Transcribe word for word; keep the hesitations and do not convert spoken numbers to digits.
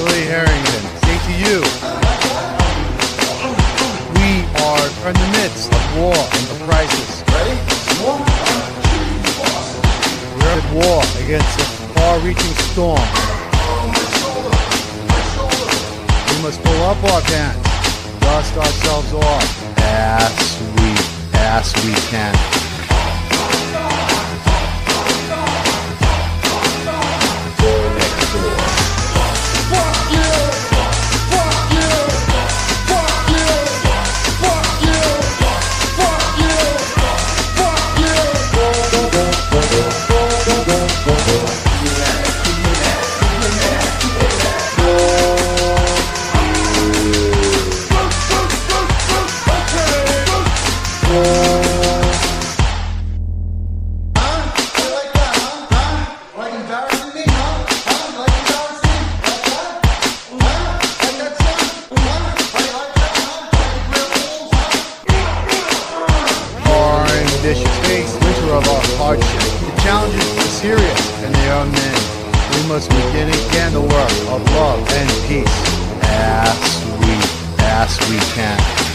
Billy Harrington, say to you, we are in the midst of war and the crisis. We're at war against a far-reaching storm. We must pull up our pants, dust ourselves off as we, as we can. Face winter of our hardship. The challenges are serious and they are many. We must begin again the work of love and peace as we, as we can.